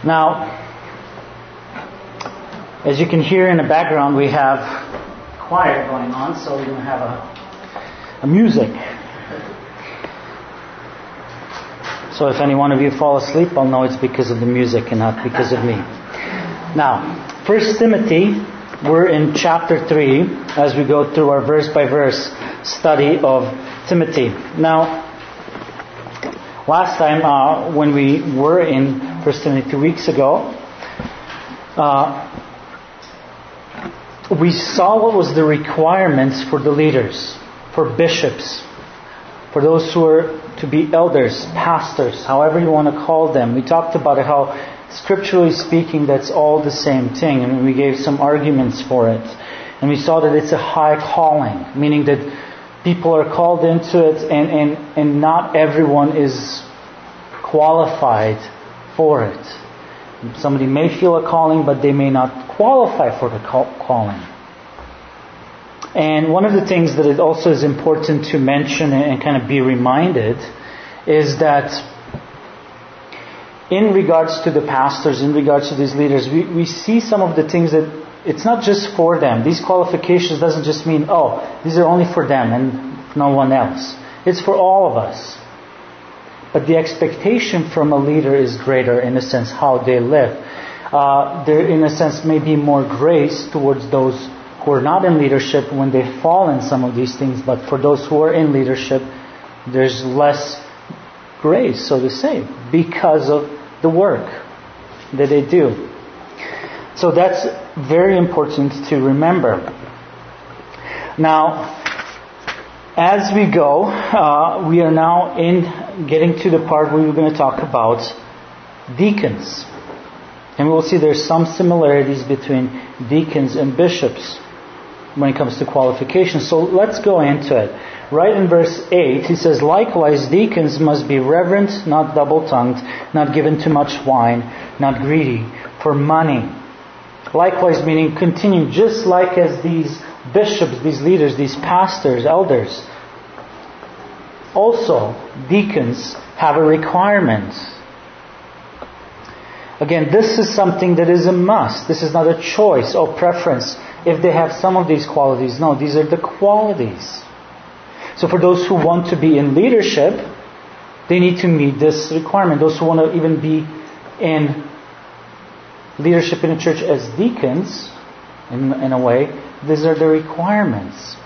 Now, as you can hear in the background, we have choir going on, so we're going to have a music. So if any one of you fall asleep, I'll know it's because of the music and not because of me. Now, 1 Timothy, we're in chapter 3 as we go through our verse-by-verse study of Timothy. Now, last time when we were in 1 Timothy 2 weeks ago, we saw what was the requirements for the leaders, for bishops, for those who are to be elders, pastors, however you want to call them. We talked about how, scripturally speaking, that's all the same thing, and we gave some arguments for it. And we saw that it's a high calling, meaning that people are called into it, and not everyone is qualified for it. Somebody may feel a calling, but they may not qualify for the calling. And one of the things that it also is important to mention and kind of be reminded is that in regards to the pastors, in regards to these leaders, we see some of the things that it's not just for them. These qualifications doesn't just mean, these are only for them and no one else. It's for all of us. But the expectation from a leader is greater in a sense how they live. There, in a sense, may be more grace towards those who are not in leadership when they fall in some of these things. But for those who are in leadership, there's less grace, so to say, because of the work that they do. So that's very important to remember. Now, as we go, we are now in getting to the part where we're going to talk about deacons. And we'll see there's some similarities between deacons and bishops when it comes to qualifications. So let's go into it. Right in verse 8, he says, "Likewise, deacons must be reverent, not double-tongued, not given to much wine, not greedy for money." Likewise, meaning continue, just like as these bishops, these leaders, these pastors, elders. Also, deacons have a requirement. Again, this is something that is a must. This is not a choice or preference if they have some of these qualities. No, these are the qualities. So for those who want to be in leadership, they need to meet this requirement. Those who want to even be in leadership in a church as deacons, in a way, these are the requirements.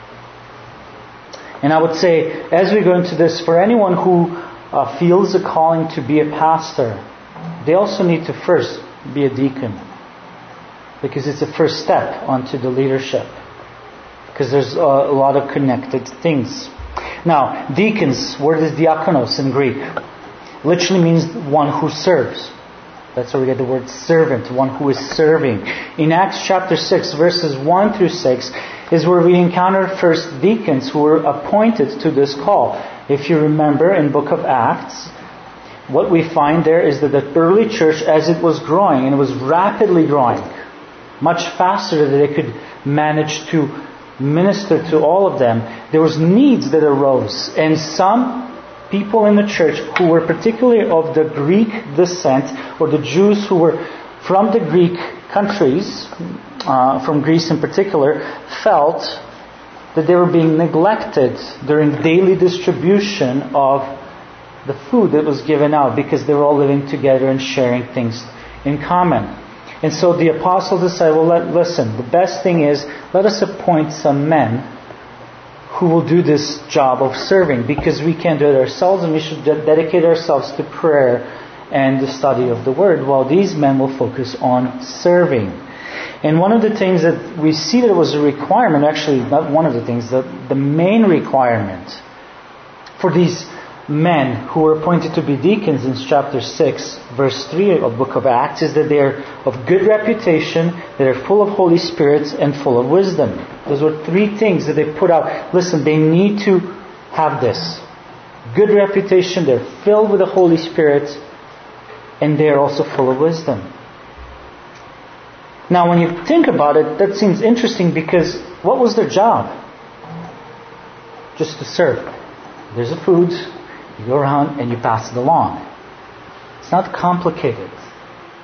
And I would say, as we go into this, for anyone who feels a calling to be a pastor, they also need to first be a deacon. Because it's the first step onto the leadership. Because there's a lot of connected things. Now, deacons, word is diakonos in Greek. Literally means one who serves. That's where we get the word servant, one who is serving. In Acts chapter 6, verses 1 through 6, is where we encounter first deacons who were appointed to this call. If you remember in book of Acts, what we find there is that the early church, as it was growing, and it was rapidly growing, much faster than they could manage to minister to all of them, there was needs that arose. And some people in the church who were particularly of the Greek descent, or the Jews who were from the Greek countries, from Greece in particular, felt that they were being neglected during daily distribution of the food that was given out, because they were all living together and sharing things in common. And so the apostles decided, listen, the best thing is, let us appoint some men who will do this job of serving, because we can't do it ourselves, and we should dedicate ourselves to prayer and the study of the Word, while these men will focus on serving. And one of the things that we see that was a requirement, actually not one of the things, the main requirement for these men who were appointed to be deacons in chapter 6, verse 3 of the book of Acts, is that they are of good reputation, they are full of Holy Spirit, and full of wisdom. Those were three things that they put out. Listen, they need to have this. Good reputation, they're filled with the Holy Spirit, and they are also full of wisdom. Now, when you think about it, that seems interesting, because what was their job? Just to serve. There's the food. You go around and you pass it along. It's not complicated.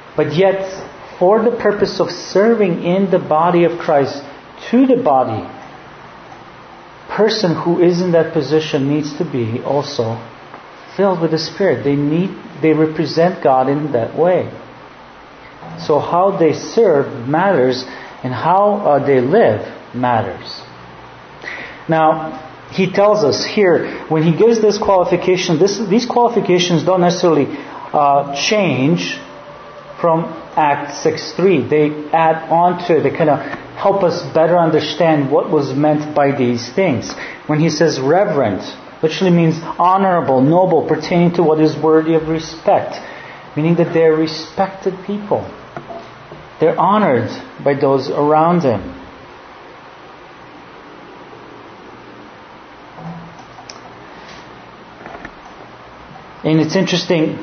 But yet, for the purpose of serving in the body of Christ, to the body, person who is in that position needs to be also filled with the Spirit. They represent God in that way. So how they serve matters, and how they live matters. Now, he tells us here, when he gives this qualification, these qualifications don't necessarily change from Acts 6:3. They add on to it. They kind of help us better understand what was meant by these things. When he says reverent, literally means honorable, noble, pertaining to what is worthy of respect. Meaning that they're respected people. They're honored by those around them. And it's interesting,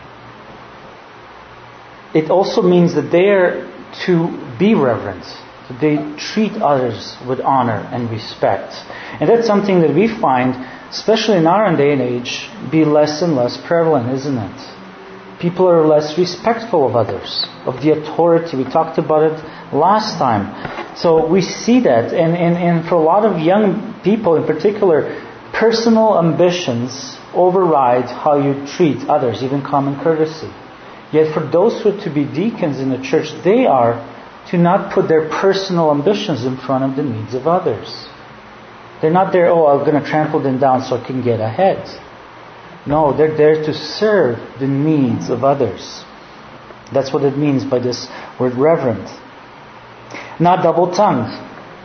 it also means that they are to be reverent. That they treat others with honor and respect. And that's something that we find, especially in our day and age, be less and less prevalent, isn't it? People are less respectful of others, of the authority. We talked about it last time. So we see that. And for a lot of young people in particular, personal ambitions override how you treat others, even common courtesy. Yet for those who are to be deacons in the church, they are to not put their personal ambitions in front of the needs of others. They're not there, I'm going to trample them down so I can get ahead. No, they're there to serve the needs of others. That's what it means by this word reverent. Not double-tongued.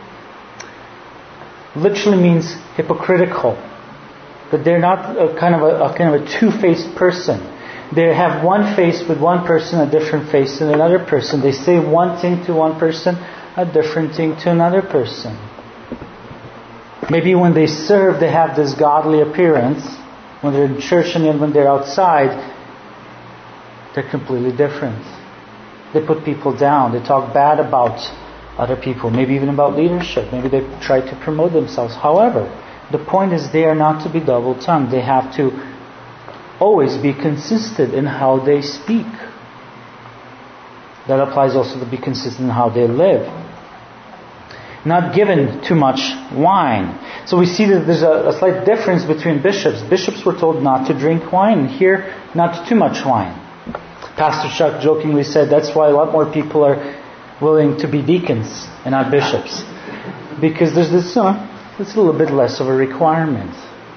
Literally means hypocritical. That they're not a kind of a two-faced person. They have one face with one person, a different face in another person. They say one thing to one person, a different thing to another person. Maybe when they serve, they have this godly appearance. When they're in church and then when they're outside, they're completely different. They put people down. They talk bad about other people. Maybe even about leadership. Maybe they try to promote themselves. However, the point is they are not to be double-tongued. They have to always be consistent in how they speak. That applies also to be consistent in how they live. Not given too much wine. So we see that there's a slight difference between bishops. Bishops were told not to drink wine, and here, not too much wine. Pastor Chuck jokingly said that's why a lot more people are willing to be deacons and not bishops. Because there's this, it's a little bit less of a requirement.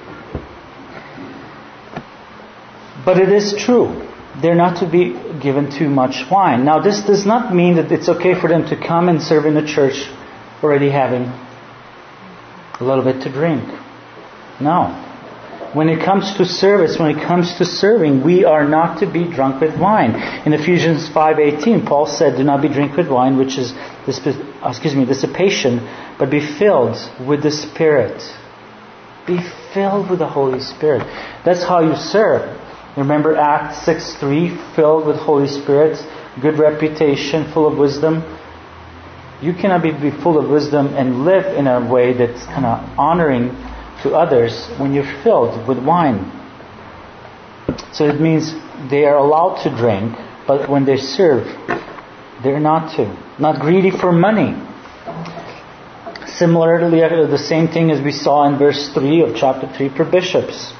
But it is true. They're not to be given too much wine. Now, this does not mean that it's okay for them to come and serve in the church already having a little bit to drink. No. When it comes to service, when it comes to serving, we are not to be drunk with wine. In Ephesians 5:18, Paul said, "Do not be drunk with wine, which is dissipation, but be filled with the Spirit." Be filled with the Holy Spirit. That's how you serve. Remember Acts 6:3, filled with Holy Spirit, good reputation, full of wisdom. You cannot be full of wisdom and live in a way that's kind of honoring to others when you're filled with wine. So it means they are allowed to drink, but when they serve, they're not to. Not greedy for money. Similarly, the same thing as we saw in verse 3 of chapter 3 for bishops.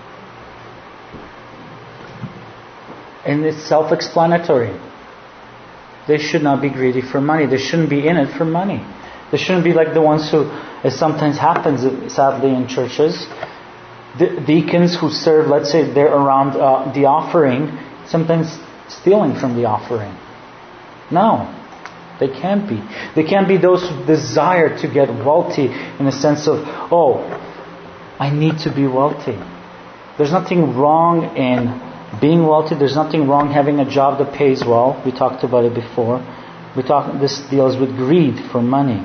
And it's self-explanatory. They should not be greedy for money. They shouldn't be in it for money. They shouldn't be like the ones who, as sometimes happens sadly in churches, the deacons who serve, let's say they're around the offering, sometimes stealing from the offering. No, they can't be. They can't be those who desire to get wealthy in the sense of, I need to be wealthy. There's nothing wrong in being wealthy. There's nothing wrong having a job that pays well. We talked about it before. This deals with greed for money.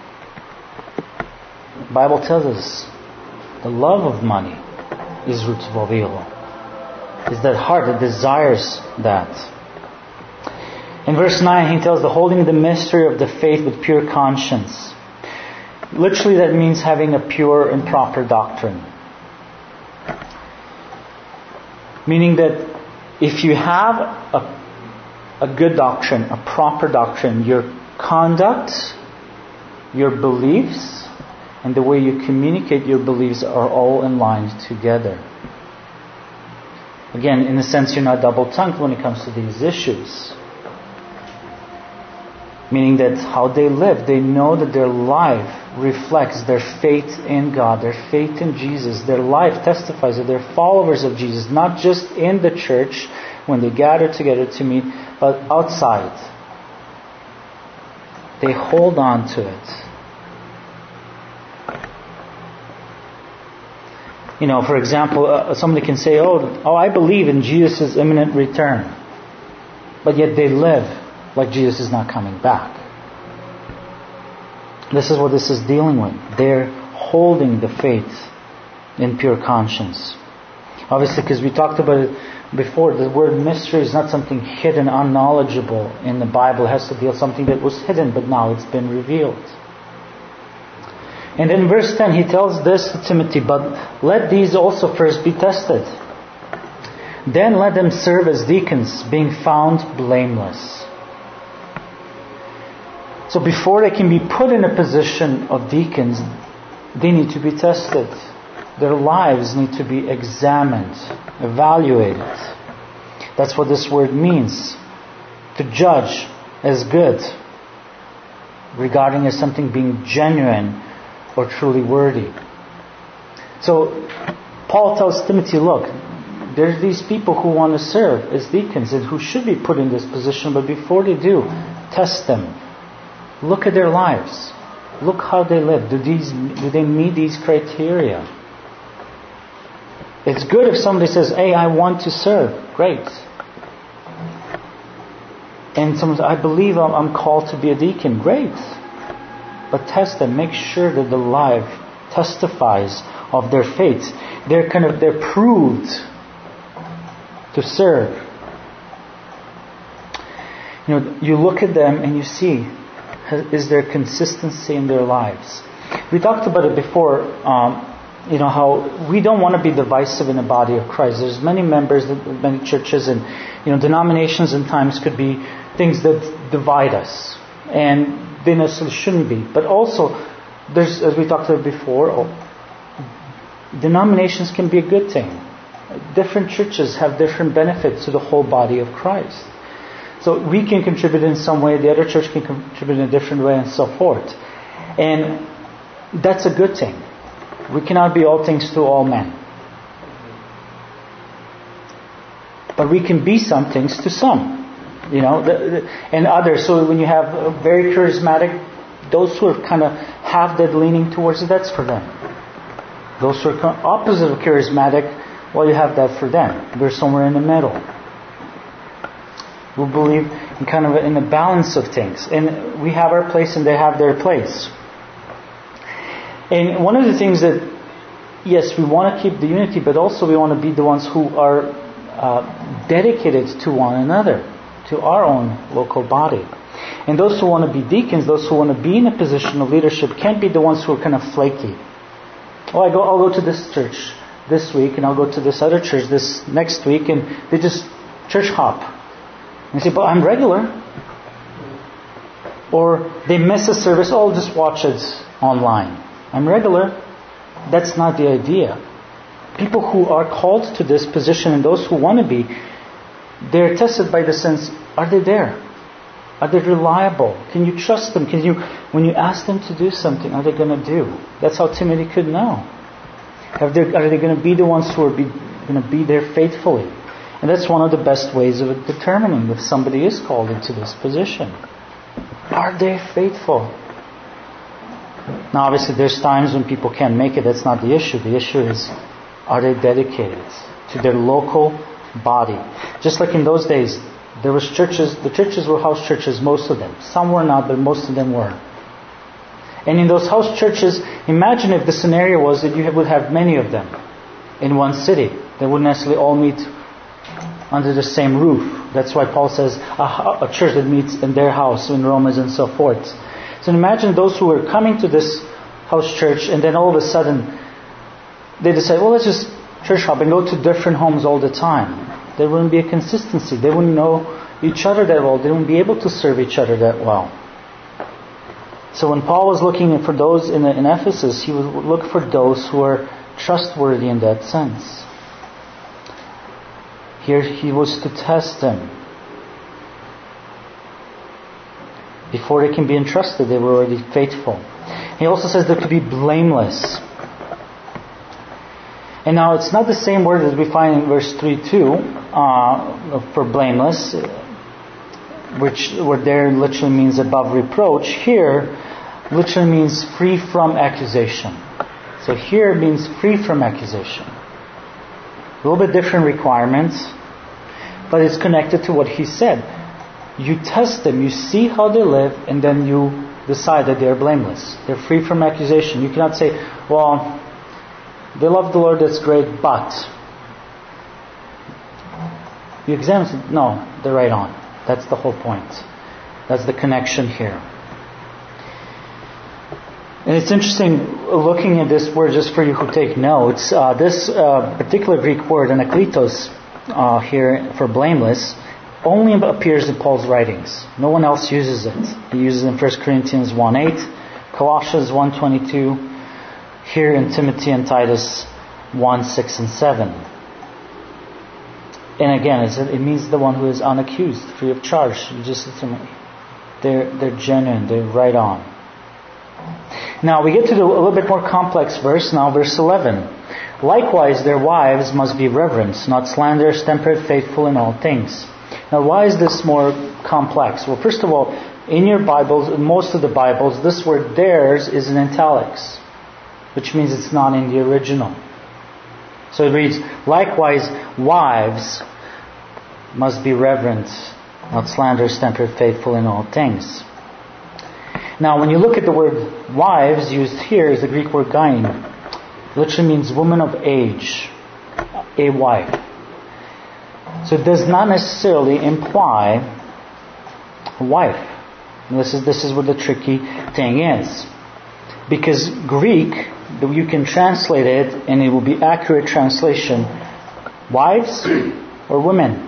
The Bible tells us the love of money is roots of all evil. It's that heart that desires that. In verse 9, he tells the holding the mystery of the faith with pure conscience. Literally that means having a pure and proper doctrine. Meaning that if you have a good doctrine, a proper doctrine, your conduct, your beliefs, and the way you communicate your beliefs are all in line together. Again, in a sense, you're not double-tongued when it comes to these issues. Meaning that how they live, they know that their life reflects their faith in God, their faith in Jesus. Their life testifies that they're followers of Jesus, not just in the church when they gather together to meet, but outside. They hold on to it. You know, for example, somebody can say, oh, I believe in Jesus' imminent return. But yet they live like Jesus is not coming back. This is what this is dealing with. They're holding the faith in pure conscience. Obviously, because we talked about it before, the word mystery is not something hidden, unknowledgeable in the Bible. It has to deal with something that was hidden, but now it's been revealed. And in verse 10, he tells this to Timothy, but let these also first be tested. Then let them serve as deacons, being found blameless. So before they can be put in a position of deacons, they need to be tested. Their lives need to be examined, evaluated. That's what this word means. To judge as good, regarding as something being genuine or truly worthy. So Paul tells Timothy, look, there's these people who want to serve as deacons and who should be put in this position, but before they do, test them. Look at their lives. Look how they live. Do they meet these criteria? It's good if somebody says, hey, I want to serve. Great. And someone says, I believe I'm called to be a deacon. Great. But test them. Make sure that the life testifies of their faith. They're proved to serve. You know, you look at them and you see, is there consistency in their lives? We talked about it before, how we don't want to be divisive in the body of Christ. There's many members, many churches, and denominations and times could be things that divide us, and they necessarily shouldn't be. But also, there's, as we talked about before, denominations can be a good thing. Different churches have different benefits to the whole body of Christ. So we can contribute in some way, the other church can contribute in a different way, and so forth. And that's a good thing. We cannot be all things to all men. But we can be some things to some. And others. So when you have very charismatic, those who are kind of have that leaning towards it, that's for them. Those who are opposite of charismatic, well, you have that for them. We're somewhere in the middle. We believe in the balance of things. And we have our place and they have their place. And one of the things that, yes, we want to keep the unity, but also we want to be the ones who are dedicated to one another, to our own local body. And those who want to be deacons, those who want to be in a position of leadership, can't be the ones who are kind of flaky. I'll go to this church this week, and I'll go to this other church this next week, and they just church hop. And you say, but I'm regular. Or they miss a service, I'll just watch it online. I'm regular. That's not the idea. People who are called to this position and those who want to be, they're tested by the sense, are they there? Are they reliable? Can you trust them? When you ask them to do something, are they going to do? That's how Timothy could know. Are they going to be the ones who are going to be there faithfully? And that's one of the best ways of determining if somebody is called into this position. Are they faithful? Now obviously there's times when people can't make it. That's not the issue. The issue is, are they dedicated to their local body? Just like in those days, there was churches. The churches were house churches, most of them. Some were not, but most of them were. And in those house churches, imagine if the scenario was that you would have many of them in one city. They wouldn't necessarily all meet under the same roof. That's why Paul says a church that meets in their house in Romans and so forth. So imagine those who were coming to this house church and then all of a sudden they decide, well, let's just church hop and go to different homes all the time. There wouldn't be a consistency. They wouldn't know each other that well. They wouldn't be able to serve each other that well. So when Paul was looking for those in Ephesus, he would look for those who are trustworthy in that sense. Here he was to test them. Before they can be entrusted, they were already faithful. He also says they're to be blameless. And now it's not the same word as we find in verse 3:2 for blameless, which word there literally means above reproach. Here literally means free from accusation. So here it means free from accusation. A little bit different requirements, but it's connected to what he said. You test them, you see how they live, and then you decide that they're blameless. They're free from accusation. You cannot say, well, they love the Lord, that's great, but you examine them. No, they're right on. That's the whole point. That's the connection here. And it's interesting looking at this word, just for you who take notes. This particular Greek word, anakletos, here for blameless, only appears in Paul's writings. No one else uses it. He uses it in 1 Corinthians 1:8, Colossians 1:22, here in Timothy and Titus 1:6 and 7. And again, it means the one who is unaccused, free of charge. You just they're genuine, they're right on. Now we get to a little bit more complex verse. Now verse 11. Likewise, their wives must be reverenced, not slanderous, temperate, faithful in all things. Now, why is this more complex? Well, first of all, in your Bibles, in most of the Bibles, this word theirs is in italics, which means it's not in the original. So it reads, likewise, wives must be reverenced, not slanderous, temperate, faithful in all things. Now, when you look at the word wives used here, is the Greek word gain. It literally means woman of age, a wife. So it does not necessarily imply a wife. And this is what the tricky thing is. Because Greek, you can translate it and it will be accurate translation, wives or women.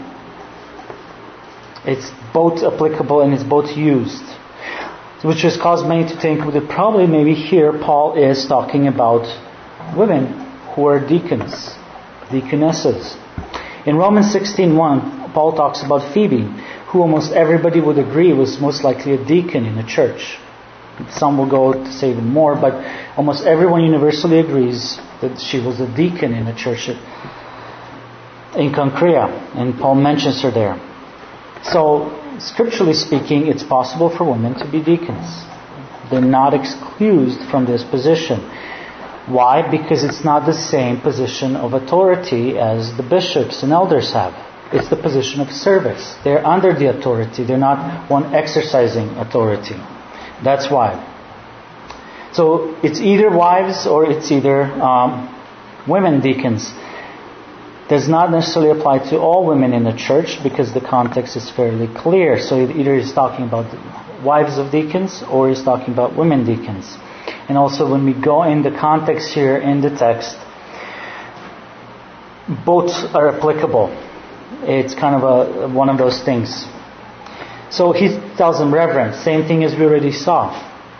It's both applicable and it's both used. Which has caused many to think that probably maybe here Paul is talking about women who are deacons, deaconesses. In Romans 16:1, Paul talks about Phoebe, who almost everybody would agree was most likely a deacon in the church. Some will go to say even more, but almost everyone universally agrees that she was a deacon in the church in Cenchreae, and Paul mentions her there. So, scripturally speaking, it's possible for women to be deacons. They're not excused from this position. Why? Because it's not the same position of authority as the bishops and elders have. It's the position of service. They're under the authority. They're not one exercising authority. That's why. So it's either wives or it's either women deacons. Does not necessarily apply to all women in the church because the context is fairly clear. So either he's talking about wives of deacons or he's talking about women deacons. And also when we go in the context here in the text, both are applicable. It's kind of one of those things. So he tells them reverence. Same thing as we already saw.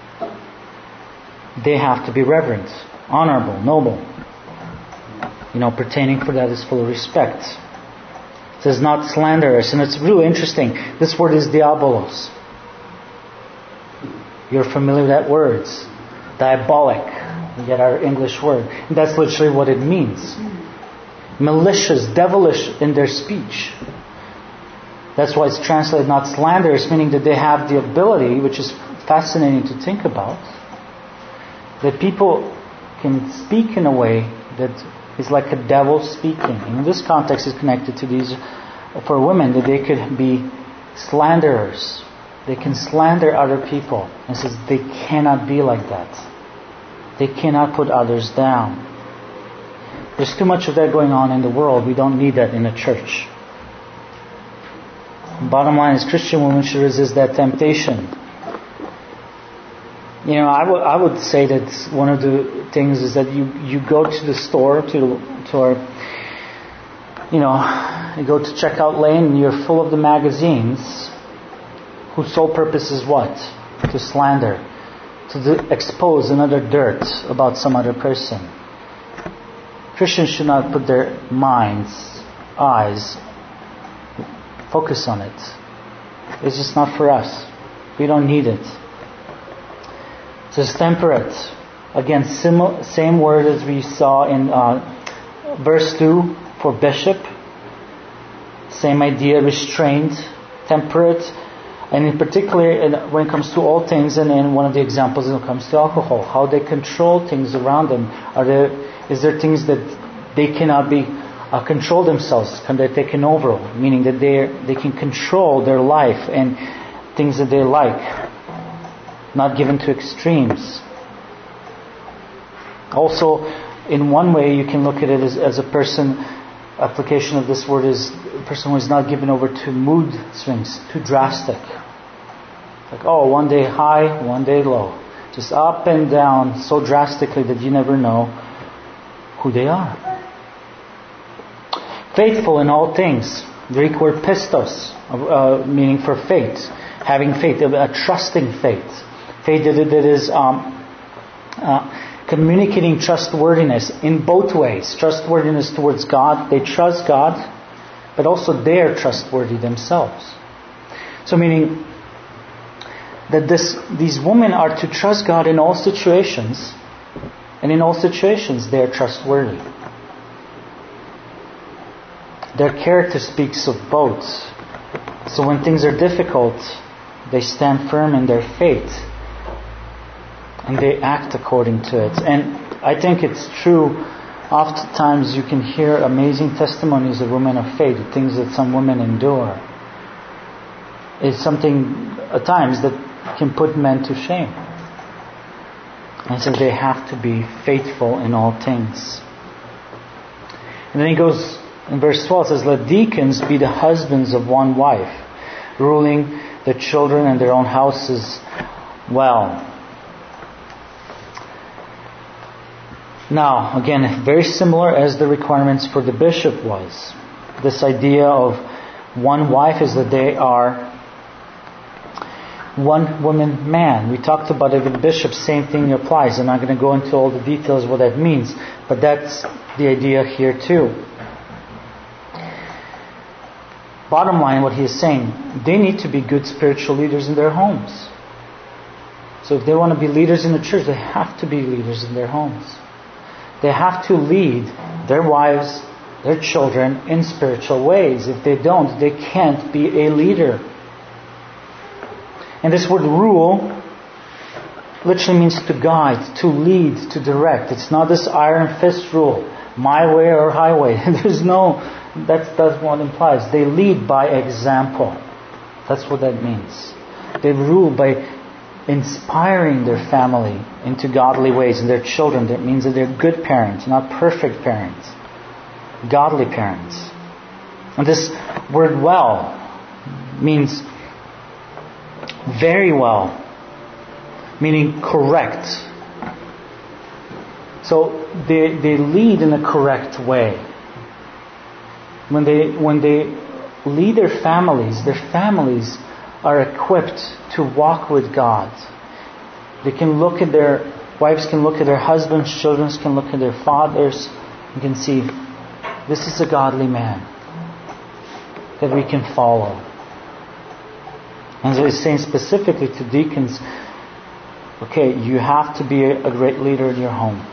They have to be reverent, honorable, noble. Pertaining for that is full of respect. It says not slanderous. And it's really interesting. This word is diabolos. You're familiar with that word. It's diabolic. We get our English word. And that's literally what it means. Malicious, devilish in their speech. That's why it's translated not slanderous, meaning that they have the ability, which is fascinating to think about, that people can speak in a way that is like a devil speaking. And in this context is connected to these, for women, that they could be slanderers. They can slander other people. And says they cannot be like that. They cannot put others down. There's too much of that going on in the world. We don't need that in a church. Bottom line is Christian women should resist that temptation. I would say that one of the things is that you go to the store, to our, you go to checkout lane and you're full of the magazines whose sole purpose is what? To slander, to expose another dirt about some other person. Christians should not put their minds, eyes, focus on it. It's just not for us. We don't need it. It says temperate. Again, same word as we saw in verse 2 for bishop. Same idea, restrained, temperate. And in particular, when it comes to all things, and in one of the examples when it comes to alcohol, how they control things around them. Is there things that they cannot be control themselves? Can they take over? Meaning that they can control their life and things that they like, not given to extremes. Also, in one way, you can look at it as a person. Application of this word is a person who is not given over to mood swings, too drastic. Like, one day high, one day low. Just up and down so drastically that you never know who they are. Faithful in all things. Greek word pistos, meaning for faith. Having faith, a trusting faith. Faith that is communicating trustworthiness in both ways. Trustworthiness towards God. They trust God, but also they're trustworthy themselves. So meaning that these women are to trust God in all situations, and in all situations they're trustworthy. Their character speaks of both. So when things are difficult, they stand firm in their faith and they act according to it. And I think it's true. Oftentimes you can hear amazing testimonies of women of faith, the things that some women endure. It's something at times that can put men to shame. And so they have to be faithful in all things. And then he goes in verse 12, it says, let deacons be the husbands of one wife, ruling the children and their own houses well. Now, again, very similar as the requirements for the bishop was. This idea of one wife is that they are one woman man. We talked about it with bishops, same thing applies. I'm not going to go into all the details what that means, but that's the idea here too. Bottom line, what he is saying, they need to be good spiritual leaders in their homes. So if they want to be leaders in the church, they have to be leaders in their homes. They have to lead their wives, their children in spiritual ways. If they don't, they can't be a leader. And this word rule literally means to guide, to lead, to direct. It's not this iron fist rule, my way or highway. That's what it implies. They lead by example. That's what that means. They rule by inspiring their family into godly ways and their children. That means that they're good parents, not perfect parents. Godly parents. And this word well means very well, meaning correct. So they lead in a correct way. When they lead their families are equipped to walk with God. They can look at their wives, can look at their husbands, children can look at their fathers, and can see this is a godly man that we can follow. And so he's saying specifically to deacons, okay, you have to be a great leader in your home.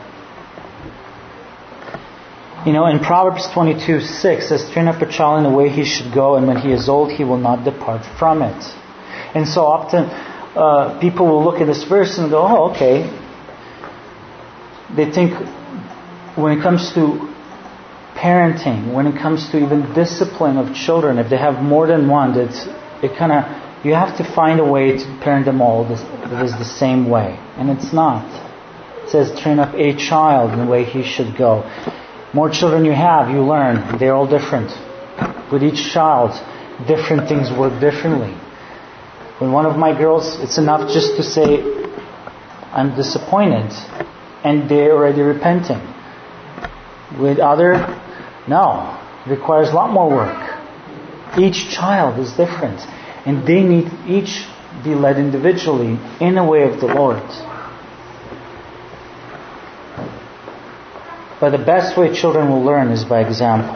You know, in Proverbs 22:6 it says, train up a child in the way he should go, and when he is old, he will not depart from it. And so often people will look at this verse and go, oh, okay. They think when it comes to parenting, when it comes to even discipline of children, if they have more than one, you have to find a way to parent them all that is the same way. And it's not. It says, train up a child in the way he should go. More children you have, you learn. They're all different. With each child, different things work differently. With one of my girls, it's enough just to say, I'm disappointed. And they're already repenting. With other, no. It requires a lot more work. Each child is different. And they need each be led individually in a way of the Lord. But the best way children will learn is by example.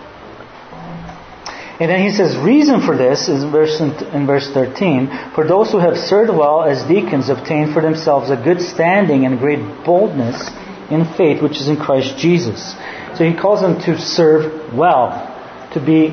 And then he says, reason for this is in verse 13. For those who have served well as deacons obtain for themselves a good standing and great boldness in faith which is in Christ Jesus. So he calls them to serve well, to be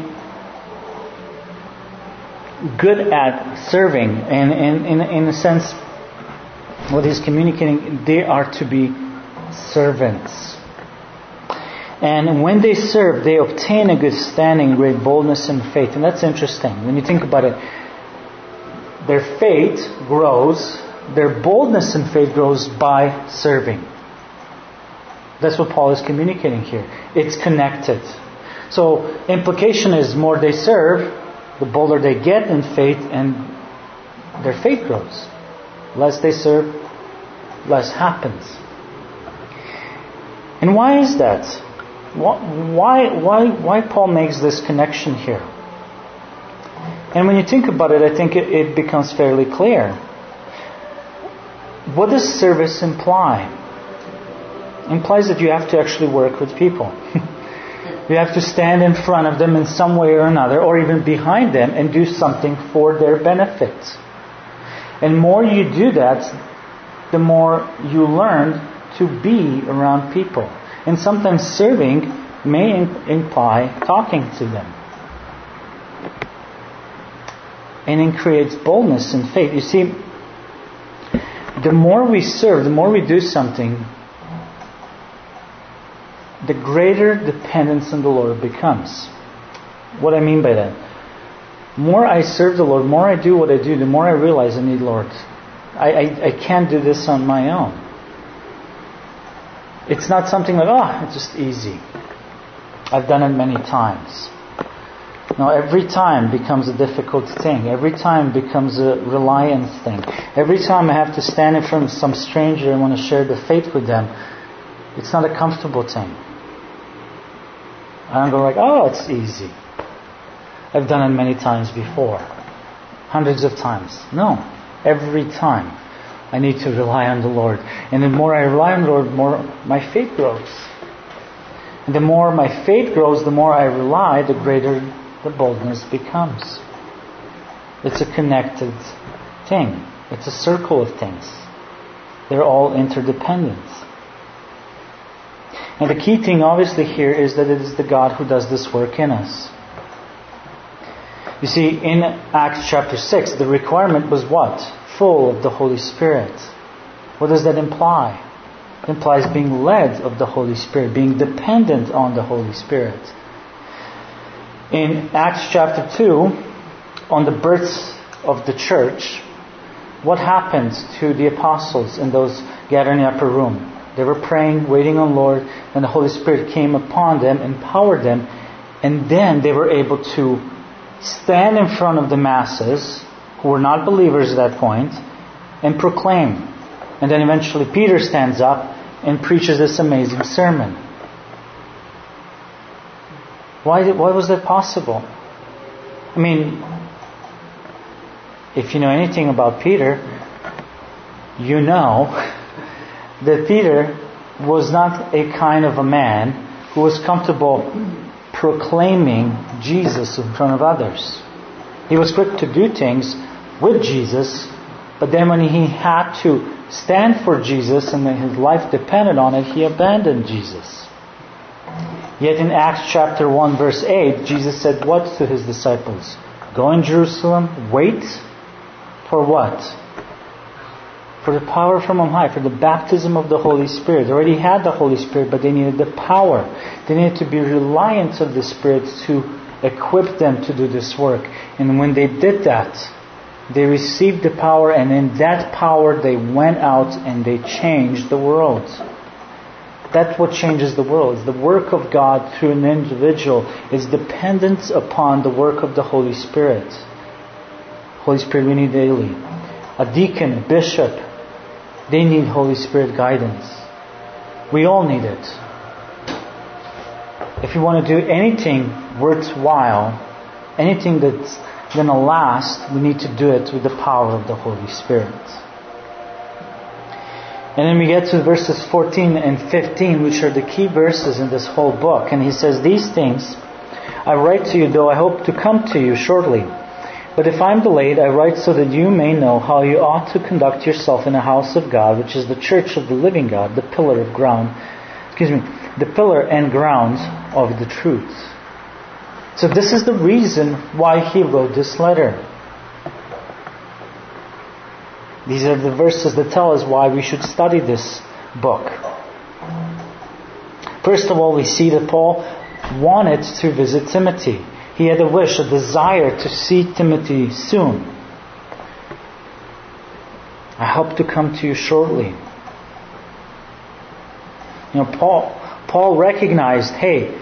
good at serving. And in a sense, what he's communicating, they are to be servants. And when they serve, they obtain a good standing, great boldness in faith. And that's interesting. When you think about it, their faith grows, their boldness in faith grows by serving. That's what Paul is communicating here. It's connected. So, implication is more they serve, the bolder they get in faith, and their faith grows. Less they serve, less happens. And why is that? Why Paul makes this connection here? And when you think about it, I think it becomes fairly clear. What does service imply? It implies that you have to actually work with people. You have to stand in front of them in some way or another, or even behind them, and do something for their benefit. And more you do that, the more you learn to be around people. And sometimes serving may imply talking to them. And it creates boldness in faith. You see, the more we serve, the more we do something, the greater dependence on the Lord becomes. What I mean by that? More I serve the Lord, more I do what I do, the more I realize I need Lord. I can't do this on my own. It's not something like, it's just easy. I've done it many times. No, every time becomes a difficult thing. Every time becomes a reliance thing. Every time I have to stand in front of some stranger and want to share the faith with them, it's not a comfortable thing. I don't go like, it's easy. I've done it many times before. Hundreds of times. No, every time. I need to rely on the Lord. And the more I rely on the Lord, the more my faith grows. And the more my faith grows, the more I rely, the greater the boldness becomes. It's a connected thing. It's a circle of things. They're all interdependent. And the key thing obviously here is that it is the God who does this work in us. You see, in Acts chapter 6, the requirement was what? Full of the Holy Spirit. What does that imply? It implies being led of the Holy Spirit, being dependent on the Holy Spirit. In Acts chapter 2, on the birth of the church, what happened to the apostles and those gathered in the upper room? They were praying, waiting on the Lord, and the Holy Spirit came upon them, empowered them, and then they were able to stand in front of the masses who were not believers at that point, and proclaim. And then eventually Peter stands up and preaches this amazing sermon. Why was that possible? I mean, if you know anything about Peter, you know that Peter was not a kind of a man who was comfortable proclaiming Jesus in front of others. He was quick to do things with Jesus, but then when he had to stand for Jesus and his life depended on it, he abandoned Jesus. Yet in Acts chapter 1 verse 8, Jesus said what to his disciples? Go in Jerusalem, wait for what? For the power from on high, for the baptism of the Holy Spirit. They already had the Holy Spirit, but they needed the power. They needed to be reliant on the Spirit to equip them to do this work. And when they did that, they received the power, and in that power they went out and they changed the world. That's what changes the world. The work of God through an individual is dependent upon the work of the Holy Spirit. Holy Spirit we need daily. A deacon, a bishop, they need Holy Spirit guidance. We all need it. If you want to do anything worthwhile, anything that's going to last, we need to do it with the power of the Holy Spirit. And then we get to verses 14 and 15, which are the key verses in this whole book. And he says, "These things I write to you, though I hope to come to you shortly. But if I am delayed, I write so that you may know how you ought to conduct yourself in the house of God, which is the church of the living God, the pillar and ground of the truth." So this is the reason why he wrote this letter. These are the verses that tell us why we should study this book. First of all, we see that Paul wanted to visit Timothy. He had a wish, a desire to see Timothy soon. "I hope to come to you shortly." Paul recognized, hey,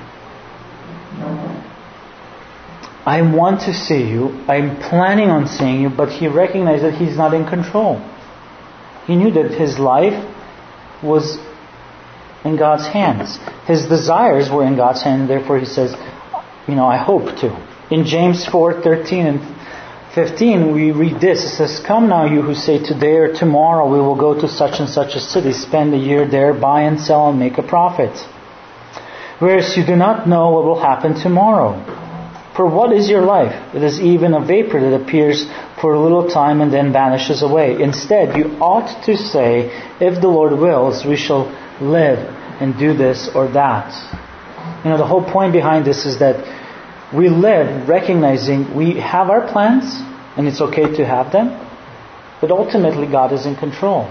I want to see you, I'm planning on seeing you, but he recognized that he's not in control. He knew that his life was in God's hands. His desires were in God's hands, and therefore he says, I hope to. In James 4:13 and 15, we read this. It says, "Come now, you who say, today or tomorrow we will go to such and such a city, spend a year there, buy and sell and make a profit. Whereas you do not know what will happen tomorrow. For what is your life? It is even a vapor that appears for a little time and then vanishes away. Instead, you ought to say, if the Lord wills, we shall live and do this or that." The whole point behind this is that we live recognizing we have our plans, and it's okay to have them, but ultimately God is in control.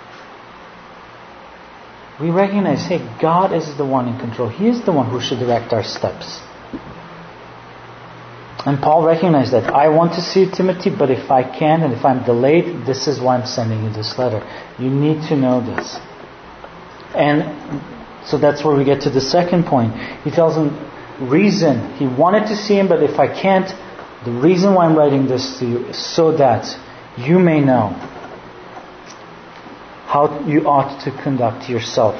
We recognize, hey, God is the one in control. He is the one who should direct our steps. And Paul recognized that. I want to see Timothy, but if I can and if I'm delayed, this is why I'm sending you this letter. You need to know this. And so that's where we get to the second point. He tells him reason. He wanted to see him, but if I can't, the reason why I'm writing this to you is so that you may know how you ought to conduct yourself.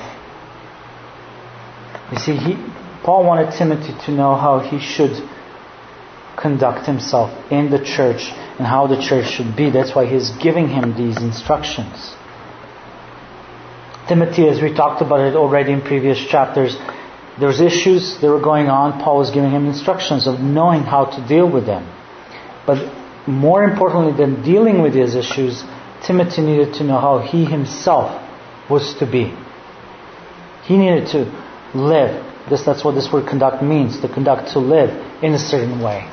You see, Paul wanted Timothy to know how he should conduct himself in the church and how the church should be. That's why he's giving him these instructions. Timothy, as we talked about it already in previous chapters, there's issues that were going on. Paul was giving him instructions of knowing how to deal with them. But more importantly than dealing with these issues, Timothy needed to know how he himself was to be. He needed to live. That's what this word conduct means. To conduct, to live in a certain way.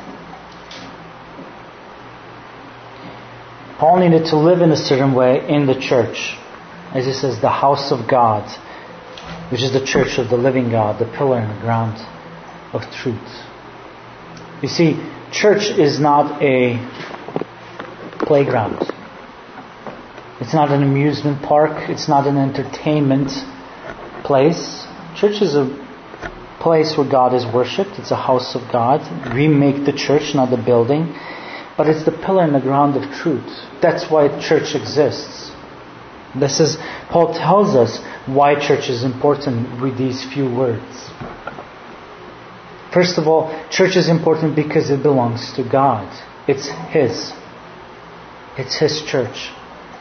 Paul needed to live in a certain way in the church. As he says, the house of God, which is the church of the living God, the pillar and the ground of truth. You see, church is not a playground. It's not an amusement park. It's not an entertainment place. Church is a place where God is worshipped. It's a house of God. We make the church, not the building. But it's the pillar and the ground of truth. That's why church exists. Paul tells us why church is important with these few words. First of all, church is important because it belongs to God. It's His. It's His church.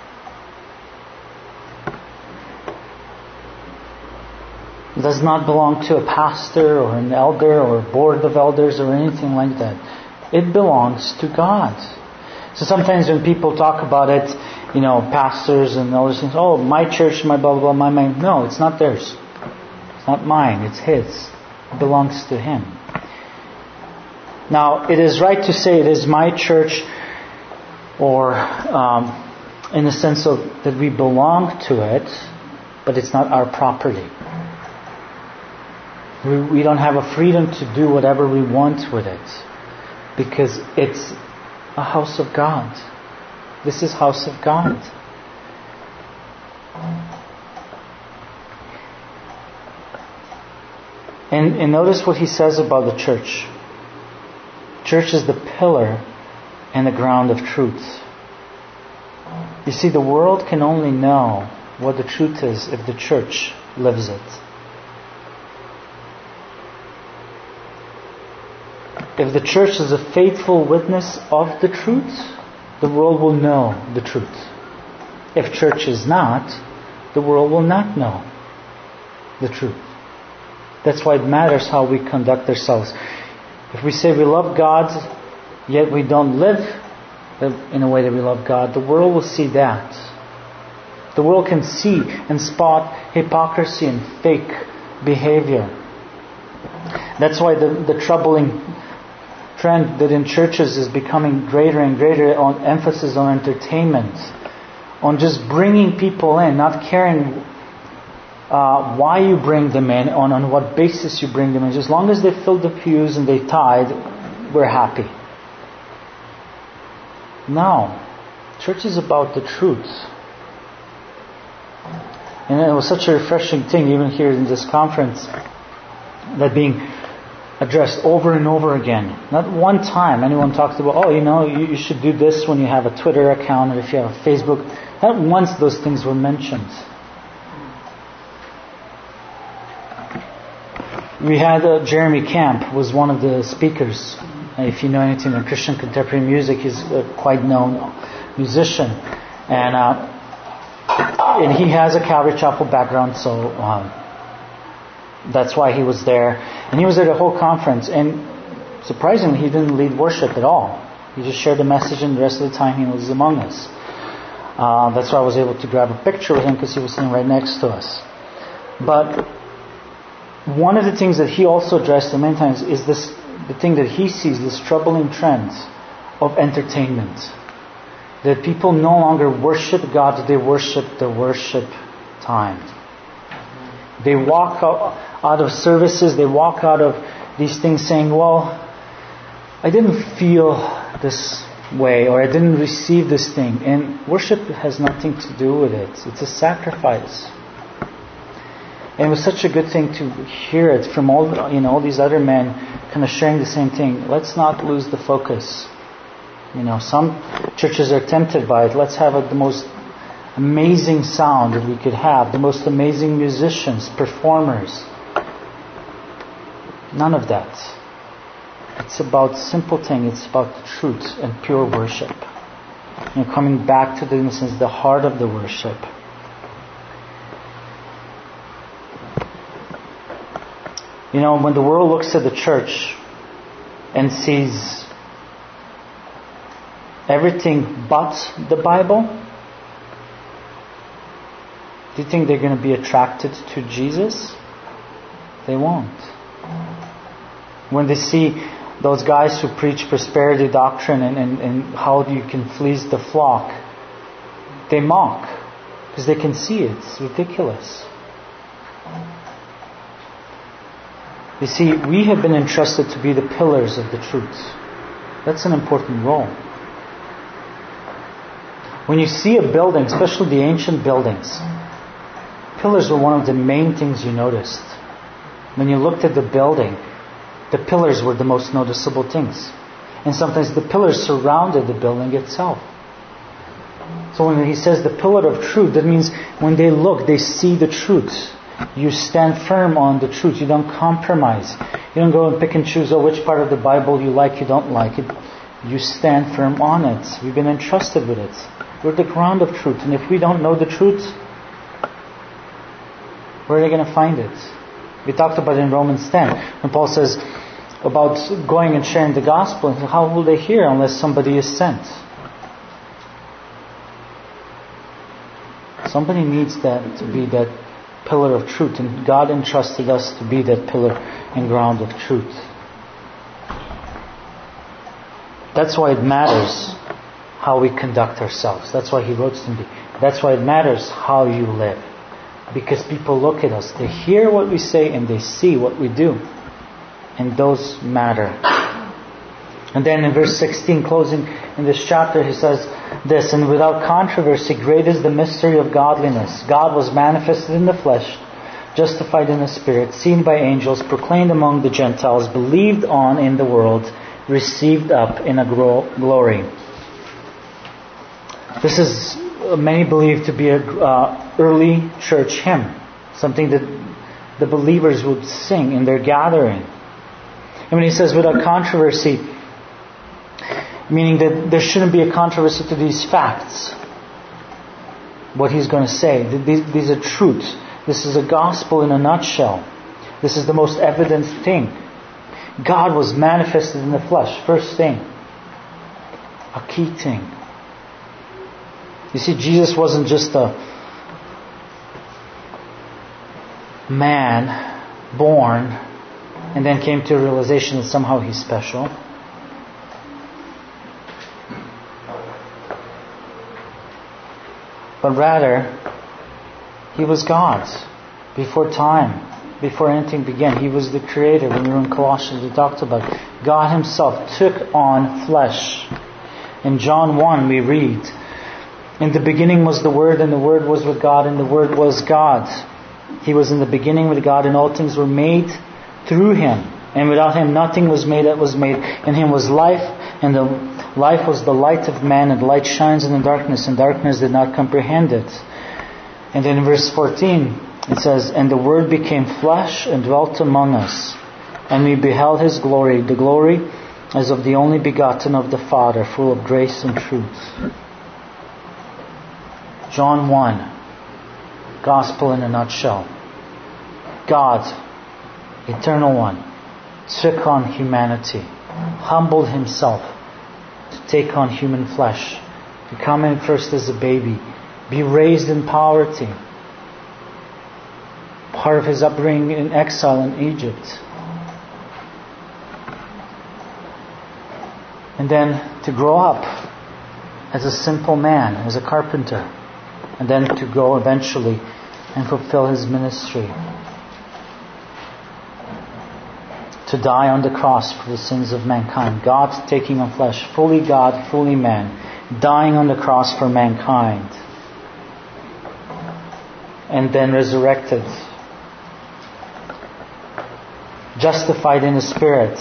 It does not belong to a pastor or an elder or a board of elders or anything like that. It belongs to God. So sometimes when people talk about it, pastors and all those things, oh, my church, my blah, blah, blah, my... No, it's not theirs. It's not mine. It's His. It belongs to Him. Now, it is right to say it is my church, or in the sense of that we belong to it, but it's not our property. We don't have a freedom to do whatever we want with it, because it's a house of God. This is house of God. And notice what he says about the church. Church is the pillar and the ground of truth. You see, the world can only know what the truth is if the church lives it. If the church is a faithful witness of the truth, the world will know the truth. If church is not, the world will not know the truth. That's why it matters how we conduct ourselves. If we say we love God, yet we don't live in a way that we love God, the world will see that. The world can see and spot hypocrisy and fake behavior. That's why the troubling trend that in churches is becoming greater and greater on emphasis on entertainment, on just bringing people in, not caring why you bring them in, on what basis you bring them in. As long as they fill the pews and they tithe, we're happy. No. Church is about the truth. And it was such a refreshing thing, even here in this conference, that being addressed over and over again. Not one time anyone talked about, you should do this when you have a Twitter account or if you have a Facebook. Not once those things were mentioned. We had Jeremy Camp was one of the speakers. If you know anything about Christian contemporary music, he's a quite known musician. And he has a Calvary Chapel background, so that's why he was there. And he was at the whole conference, and surprisingly, he didn't lead worship at all. He just shared the message, and the rest of the time he was among us. That's why I was able to grab a picture with him, because he was sitting right next to us. But one of the things that he also addressed many times is the thing that he sees, this troubling trend of entertainment. That people no longer worship God, they worship the worship time. They walk out of services, they walk out of these things saying, well, I didn't feel this way, or I didn't receive this thing. And worship has nothing to do with it. It's a sacrifice. And it was such a good thing to hear it from all these other men kind of sharing the same thing. Let's not lose the focus. Some churches are tempted by it. Let's have the most amazing sound that we could have, the most amazing musicians, performers. None of that. It's about simple thing. It's about the truth and pure worship. Coming back to the heart of the worship. When the world looks at the church and sees everything but the Bible, do you think they're going to be attracted to Jesus? They won't. When they see those guys who preach prosperity doctrine and how you can fleece the flock, they mock because they can see it. It's ridiculous. You see, we have been entrusted to be the pillars of the truth. That's an important role. When you see a building, especially the ancient buildings, pillars were one of the main things you noticed. When you looked at the building, the pillars were the most noticeable things. And sometimes the pillars surrounded the building itself. So when he says the pillar of truth, that means when they look, they see the truth. You stand firm on the truth. You don't compromise. You don't go and pick and choose which part of the Bible you like, you don't like it. You stand firm on it. We've been entrusted with it. We're the ground of truth. And if we don't know the truth, where are they going to find it? We talked about it in Romans 10. When Paul says about going and sharing the gospel, how will they hear unless somebody is sent? Somebody needs that to be that pillar of truth, and God entrusted us to be that pillar and ground of truth. That's why it matters how we conduct ourselves. That's why he wrote to me. That's why it matters how you live. Because people look at us, they hear what we say and they see what we do. And those matter. And then in verse 16, closing in this chapter, he says this, and without controversy, great is the mystery of godliness. God was manifested in the flesh, justified in the spirit, seen by angels, proclaimed among the Gentiles, believed on in the world, received up in a glory. This is many believe to be a early church hymn, something that the believers would sing in their gathering. And when he says without controversy, meaning that there shouldn't be a controversy to these facts, what he's going to say. These are truths. This is a gospel in a nutshell. This is the most evident thing. God was manifested in the flesh. First thing. A key thing. You see, Jesus wasn't just a man born and then came to a realization that somehow he's special. But rather, he was God's before time, before anything began. He was the creator. When we were in Colossians, we talked about it. God himself took on flesh. In John 1 we read, in the beginning was the Word, and the Word was with God, and the Word was God. He was in the beginning with God, and all things were made through Him. And without Him nothing was made that was made. In Him was life, and the life was the light of man, and the light shines in the darkness, and darkness did not comprehend it. And then in verse 14 it says, and the Word became flesh and dwelt among us, and we beheld His glory, the glory as of the only begotten of the Father, full of grace and truth. John 1, Gospel in a nutshell. God, Eternal One, took on humanity, humbled Himself to take on human flesh, to come in first as a baby, be raised in poverty, part of His upbringing in exile in Egypt, and then to grow up as a simple man, as a carpenter, and then to go eventually and fulfill His ministry, to die on the cross for the sins of mankind. God taking on flesh, fully God, fully man, dying on the cross for mankind, and then resurrected, justified in the Spirit.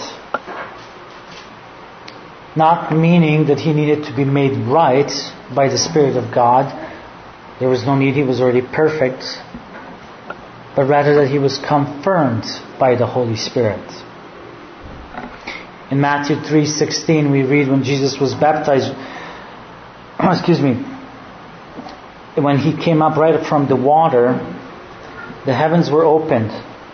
Not meaning that He needed to be made right by the Spirit of God. There was no need, He was already perfect. But rather that He was confirmed by the Holy Spirit. In Matthew 3:16 we read when Jesus was baptized, when He came up right from the water, the heavens were opened.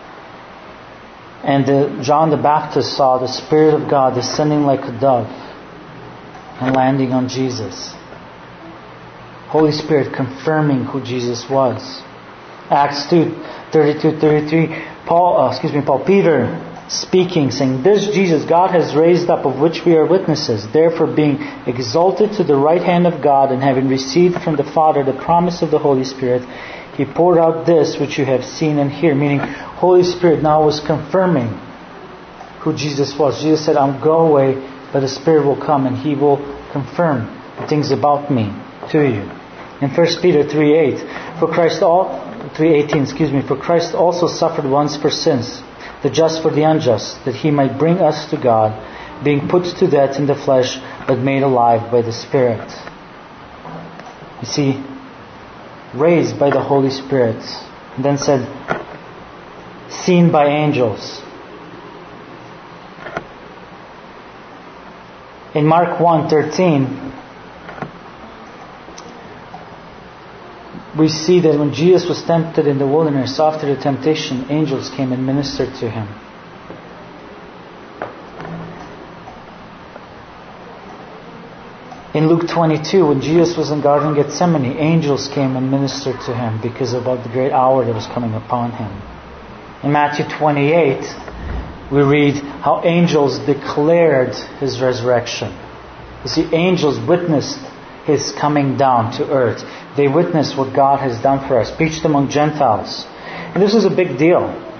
And John the Baptist saw the Spirit of God descending like a dove and landing on Jesus. Holy Spirit confirming who Jesus was. Acts 2:32-33. Peter speaking, saying, this Jesus God has raised up, of which we are witnesses. Therefore, being exalted to the right hand of God, and having received from the Father the promise of the Holy Spirit, He poured out this which you have seen and hear. Meaning, Holy Spirit now was confirming who Jesus was. Jesus said, I'll go away, but the Spirit will come and He will confirm the things about me to you. In 1 Peter 3:18, for Christ also suffered once for sins, the just for the unjust, that He might bring us to God, being put to death in the flesh, but made alive by the Spirit. You see, raised by the Holy Spirit, and then said, seen by angels. In Mark 1:13, we see that when Jesus was tempted in the wilderness, after the temptation, angels came and ministered to Him. In Luke 22, when Jesus was in Garden of Gethsemane, angels came and ministered to Him because of the great hour that was coming upon Him. In Matthew 28, we read how angels declared His resurrection. You see, angels witnessed His coming down to earth. They witnessed what God has done for us, preached among Gentiles. And this is a big deal.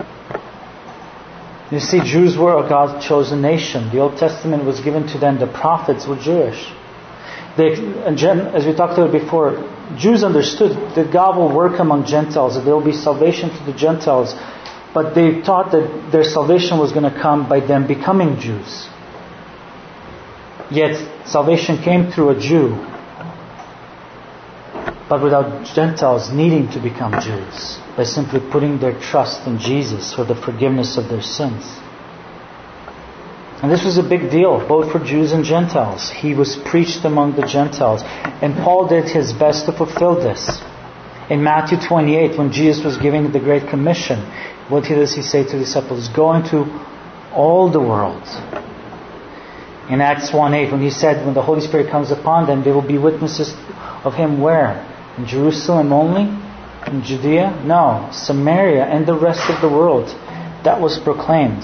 You see, Jews were a God's chosen nation. The Old Testament was given to them. The prophets were Jewish. As we talked about before, Jews understood that God will work among Gentiles, that there will be salvation to the Gentiles. But they thought that their salvation was going to come by them becoming Jews. Yet salvation came through a Jew, but without Gentiles needing to become Jews, by simply putting their trust in Jesus for the forgiveness of their sins. And this was a big deal, both for Jews and Gentiles. He was preached among the Gentiles. And Paul did his best to fulfill this. In Matthew 28, when Jesus was giving the Great Commission, what does he say to the disciples? Go into all the world. In Acts 1:8, when he said, when the Holy Spirit comes upon them, they will be witnesses of Him where? In Jerusalem only? In Judea? No. Samaria and the rest of the world. That was proclaimed.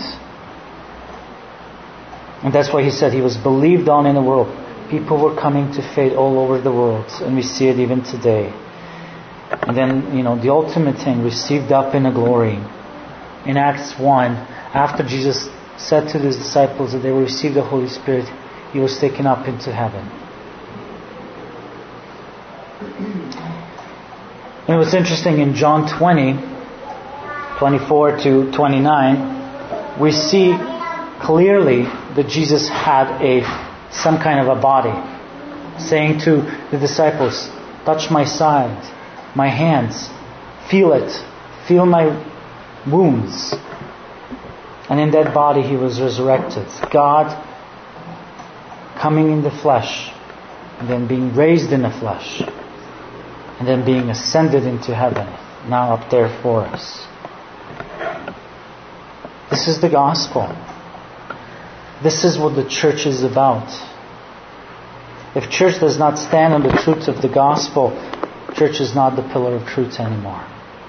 And that's why he said He was believed on in the world. People were coming to faith all over the world. And we see it even today. And then, the ultimate thing, received up in a glory. In Acts 1, after Jesus said to His disciples that they will receive the Holy Spirit, He was taken up into heaven. And what's interesting, in John 20:24 to 29, we see clearly that Jesus had some kind of a body, saying to the disciples, touch my side, my hands, feel it, feel my wounds. And in that body He was resurrected. God coming in the flesh, and then being raised in the flesh, and then being ascended into heaven, now up there for us. This is the gospel. This is what the church is about. If church does not stand on the truth of the gospel, church is not the pillar of truth anymore.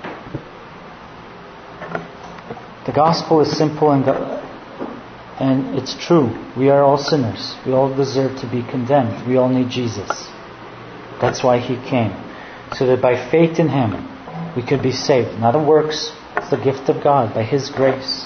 The gospel is simple and it's true. We are all sinners. We all deserve to be condemned. We all need Jesus. That's why He came. So that by faith in Him, we could be saved. Not of works. It's the gift of God by His grace.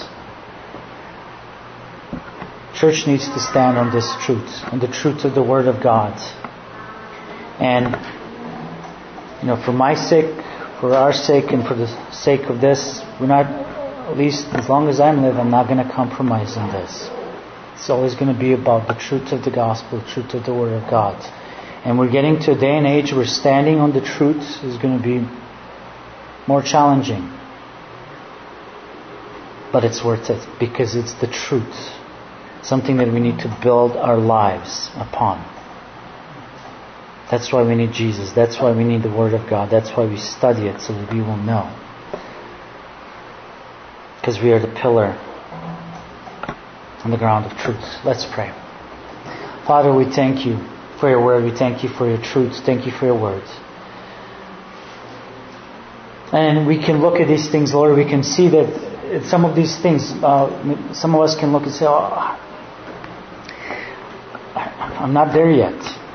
Church needs to stand on this truth, on the truth of the Word of God. And, for my sake, for our sake, and for the sake of this, we're not, at least as long as I'm living, I'm not going to compromise on this. It's always going to be about the truth of the gospel, the truth of the Word of God. And we're getting to a day and age where standing on the truth is going to be more challenging. But it's worth it, because it's the truth. Something that we need to build our lives upon. That's why we need Jesus. That's why we need the Word of God. That's why we study it, so that we will know. Because we are the pillar on the ground of truth. Let's pray. Father, we thank You for Your Word. We thank You for Your truths. Thank You for Your words. And we can look at these things, Lord. We can see that some of these things, some of us can look and say, I'm not there yet.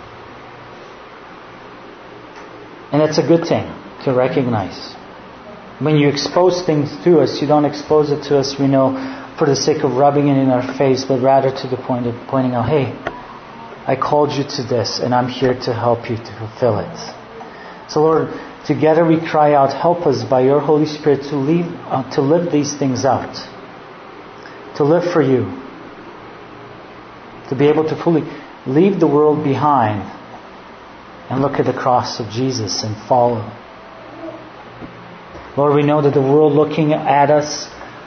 And that's a good thing to recognize. When you expose things to us, you don't expose it to us, we know, for the sake of rubbing it in our face, but rather to the point of pointing out, hey, I called you to this, and I'm here to help you to fulfill it. So Lord, together we cry out, help us by Your Holy Spirit to live these things out. To live for You. To be able to fully leave the world behind and look at the cross of Jesus and follow. Lord, we know that the world looking at us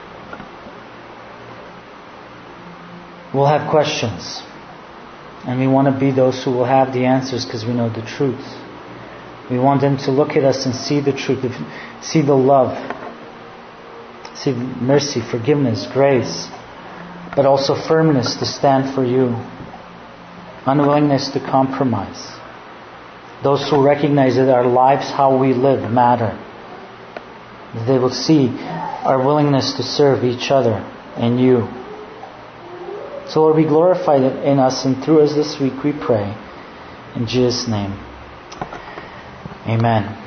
will have questions. And we want to be those who will have the answers because we know the truth. We want them to look at us and see the truth, see the love, see mercy, forgiveness, grace, but also firmness to stand for You. Unwillingness to compromise. Those who recognize that our lives, how we live, matter. That they will see our willingness to serve each other and You. So Lord, be glorified in us and through us this week, we pray. In Jesus' name. Amen.